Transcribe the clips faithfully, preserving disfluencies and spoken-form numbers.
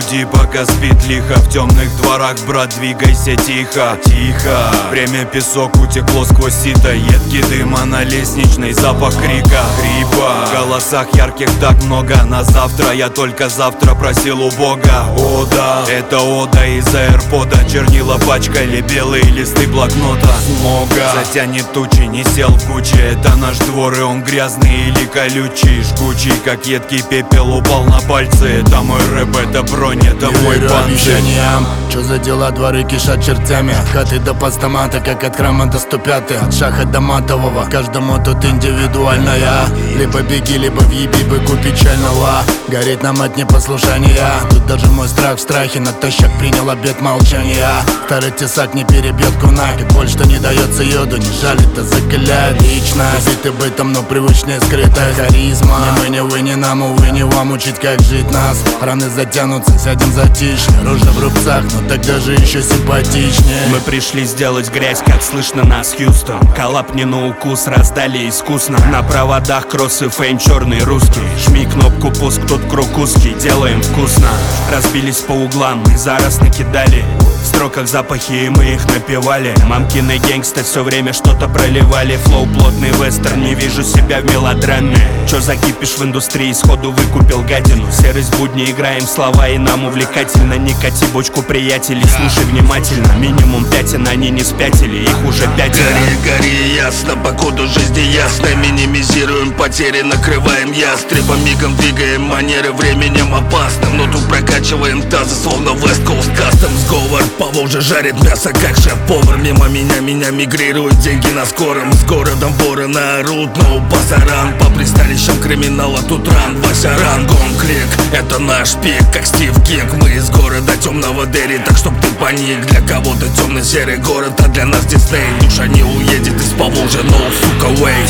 буди, пока спит лихо. В темных дворах, брат, двигайся тихо, тихо. Время песок утекло сквозь сито. Едкий дыма на лестничной, запах крика, хрипа. В голосах ярких так много. На завтра я только завтра просил у Бога. Ода, это ода из аирпода. Чернила пачкали белые листы блокнота. Смога затянет тучи, не сел в куче. Это наш двор, и он грязный или колючий. Жгучий, как едкий пепел, упал на пальцы. Это мой рэп, это бронь, это не мой верю панцирь. обещаниям, чё за дела, дворы кишат чертями. От хаты до постамата, как от храма до сто пятый. От шаха до матового, каждому тут индивидуальная. Либо беги, либо въеби быку печального. Гореть нам от непослушания. Тут даже мой страх в страхе, натощак принял обет молчания. Старый тесак не перебьет кунак, и боль, что не дается йоду, не жалит, а закаляет личность. Убиты бытом, но привычная скрытая харизма. Не мы, не вы, не нам, увы, не вам учить, как жить нас. Раны затянутся, сядем затишье. Рожа в рубцах, но тогда же еще симпатичнее. Мы пришли сделать грязь, как слышно нас, Хьюстон. Коллап не на укус, раздали искусно. На проводах кросс и фейм, черный русский. Жми кнопку пуск, тут круг узкий, делаем вкусно. Разбились по углам, мы зараз накидали. В строках запахи, и мы их напевали. Мамкины гэнгста все время что-то проливали. Флоу плотный вестерн, не вижу себя в мелодраме. Чё закипишь в индустрии, сходу выкупил гадину. Серость будни, играем слова, и нам увлекательно. Не кати бочку, приятелей, слушай внимательно. Минимум пятен, они не спятили, их уже пятеро. Гори, гори, ясно, по коду жизни ясно. Минимизируем потери, накрываем ястребом. Мигом двигаем манеры, временем опасным. Но тут прокачиваем тазы, словно West Coast Custom. Сговор, Поволжье жарит мясо, как шеф-повар. Мимо меня, меня мигрируют деньги на скором. С городом вороны орут, но у пасаран. По присталищам криминала тут ран, Вася рангом клик. Это наш пик, как Стив Кинг. Мы из города темного Дерри, так чтоб ты паник. Для кого-то темно-серый город, а для нас Дисней. Душа не уедет из Поволжья, но, сука, вей.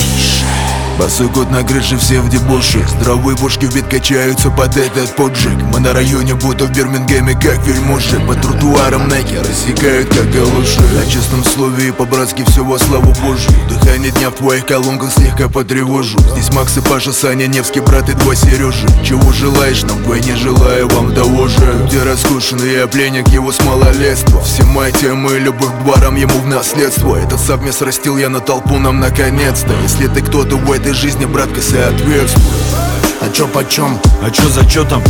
Босой кот на крыше, все в дебоше. Здоровые бошки в бит качаются под этот поджиг. Мы на районе, будто в Бирмингеме, как вельможи. По тротуарам найки рассекают, как галоши. На честном слове и по-братски все во славу Божию. Дыхание дня в твоих колонках слегка потревожу. Здесь Макс и Паша, Саня, Невский, брат и два Сережи. Чего желаешь нам, вдвойне желаю вам того же. Где раскушенный, я пленник его с малолетства. Все мои темы, любовь к дворам ему в наследство. Этот совмест растил я на толпу нам наконец-то. Если ты кто-то в этой жизни, братка, соответствует. А чё почем? А чё за чё там?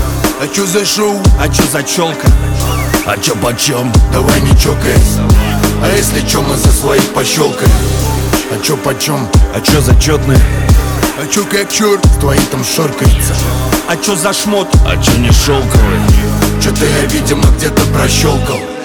А чё за шоу? А чё за челка? А чё почем? Давай не чокайся. А если чё, мы за своих пощелкаем. А чё почем? А чё зачетный? А чё как черт? Твои там шоркается. А чё за шмот? А чё не шелковый? Чё-то я, видимо, где-то прощелкал.